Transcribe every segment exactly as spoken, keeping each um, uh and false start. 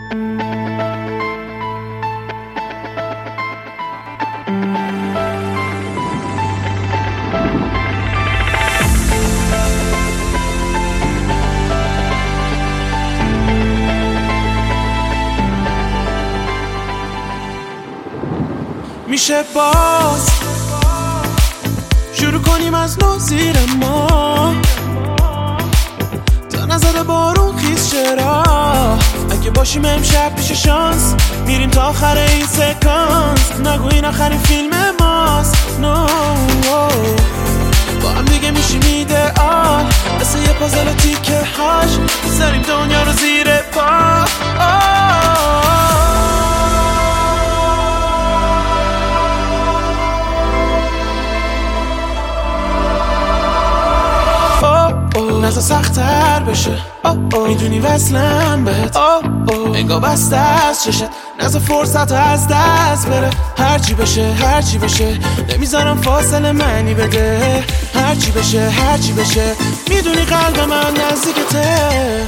میشه باز شروع کنیم از نو زیر ما تا نزده بارون خیز چرا اگه باشیم امشب پیش شانس میریم تا آخر این سکانس نگو این آخرین فیلم ماست نو با هم دیگه میشیم ایدئال مثل یه پازل تیکه هاش بذاریم دنیا رو زیر پا نزا سخت‌تر بشه میدونی وصلم بهت انگار بسته از چشت نزا فرصت از دست بره هرچی بشه هرچی بشه نمیذارم فاصله معنی بده هرچی بشه هرچی بشه میدونی قلب من نزدیکته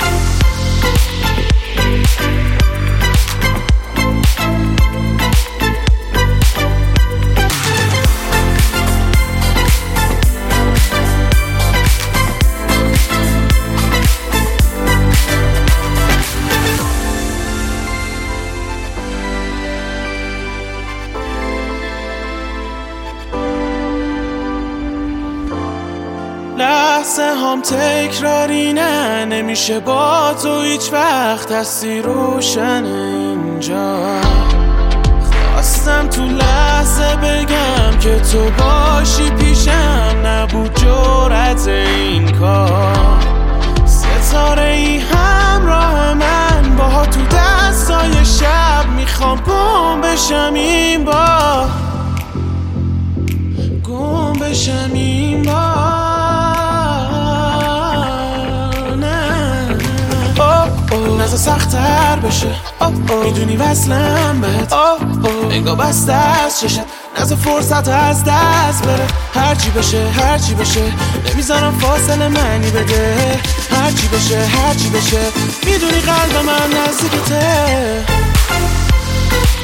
لحظه هم تکراری نه نمیشه با تو هیچ وقت هستی روشن اینجا خواستم تو لحظه بگم که تو باشی پیشم نبود جرأت این کار ستاره ای همراه من باها تو دستای شب میخوام گم بشم این با گم بشم این با نزا سخت‌تر بشه میدونی وصلم بهت انگار بسته از چشت نزا فرصت از دست بره هرچی بشه هرچی بشه نمیذارم فاصله معنی بده هرچی بشه هرچی بشه میدونی قلب من نزدیکته